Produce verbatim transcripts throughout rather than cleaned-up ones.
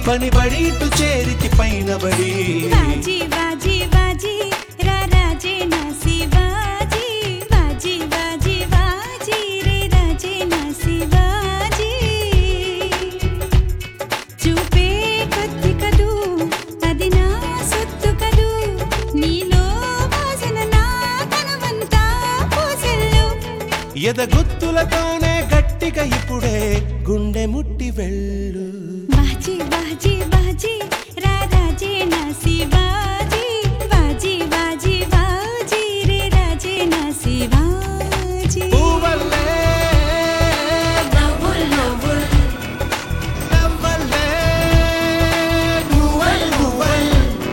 పని బడి ఇటు చేరితి పైన బడి బాజీ బాజీ బాజీ రా రాజే నా శివాజీ బాజీ బాజీ బాజీ రే రాజే నా శివాజీ చూపే కొద్ది కదూ అది నా సొత్తు కదూ నీలో వాసన నా తనవంతా పూసెల్లు ఎదగుత్తులతోనే గట్టిగా ఇప్పుడే గుండె ముట్టి వెళ్ళు బాజీ బాజీ బాజీ రా రాజే నా శివాజీ బాజీ బాజీ బాజీ రే రాజే నా శివాజీ పువ్వల్లే నవ్వుల్ నవ్వుల్ నవ్వల్లే పువ్వల్ పువ్వల్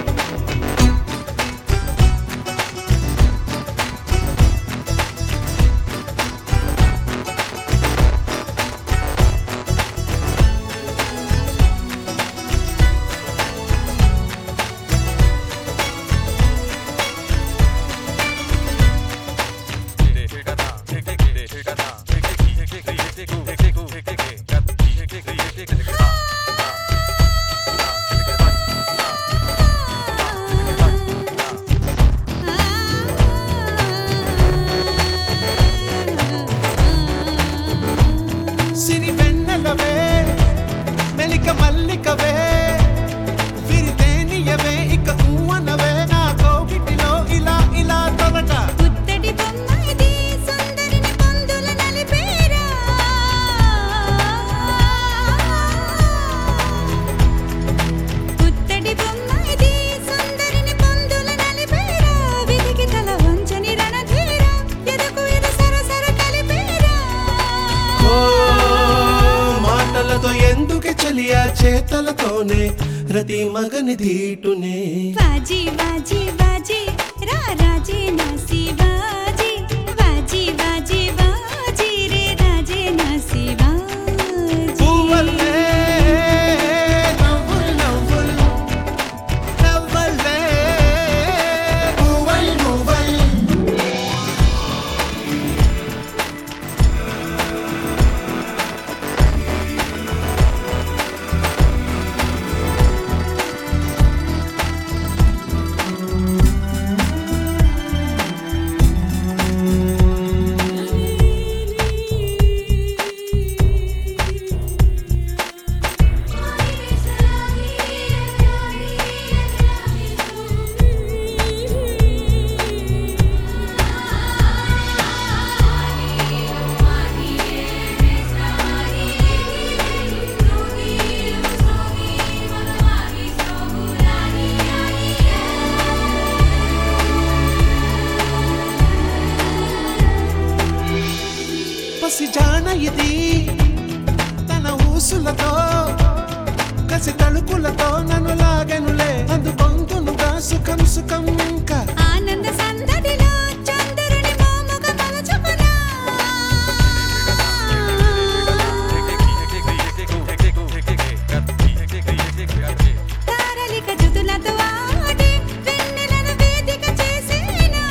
సిరి వెన్నెలవే మెలిక మల్లికవే విరితేనియవే ఇక ఊవనవే నా కోగిటిలో ఇలా ఇలా తొలట పుత్తడి బొమ్మ ఇది సుందరిని పొందుల నలిపేరా పుత్తడి బొమ్మ ఇది సుందరిని పొందుల నలిపేరా విధికి తల వంచని రణధీరా ఎదకు ఎద సరసర కలిపేరా ఓ మాటలతో ఎందుకే చలియా చేతలతోనే రతి మగని ధీటునే బాజీ బాజీ బాజీ రా రాజే నా శివాజీ బాజీ బాజీ బాజీ రే రాజే నా శివాజీ పువ్వల్లే నవ్వుల్ నవ్వుల్ నవ్వల్లే పువ్వల్ పువ్వల్ పసి జాన ఇది తన ఊసులతో కసి తలుకులతో నన్ను లాగనులే అందు పొందునుగా సుఖం సుఖం ఇంకా ఆనంద సందడిలో చంద్రుని మోముగ మలచుకునా తారలిక జుతులతో ఆడి వెన్నెలను వేదిక చేసేనా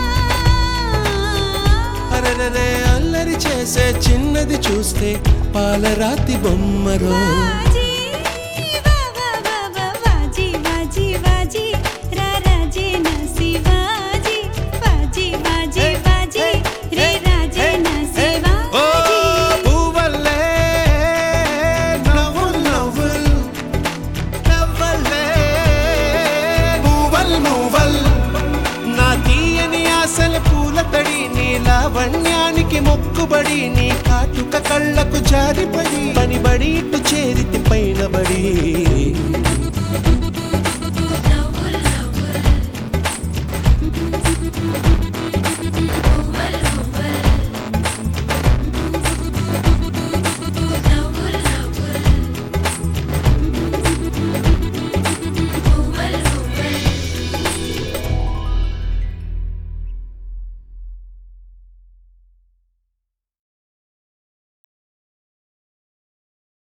అరెరే అల్లరి చేసే చిన్నది చూస్తే పాలరాతి బొమ్మరో బాజీ బాబా బాబా బాజీ బాజీ బాజీ రా రాజే నా శివాజీ బాజీ బాజీ బాజీ రే రాజే నా ఓ శివాజీ పువ్వల్లే నవ్వుల్ నవ్వుల్ నవ్వల్లే పువ్వల్ పువ్వల్ నా తీయని ఆశల పూల తడి నీ లావణ్యానికి మొక్కుబడి నీ కాటుక కళ్ళకు జారిపడి పని బడి ఇటు చేరితి పైన బడి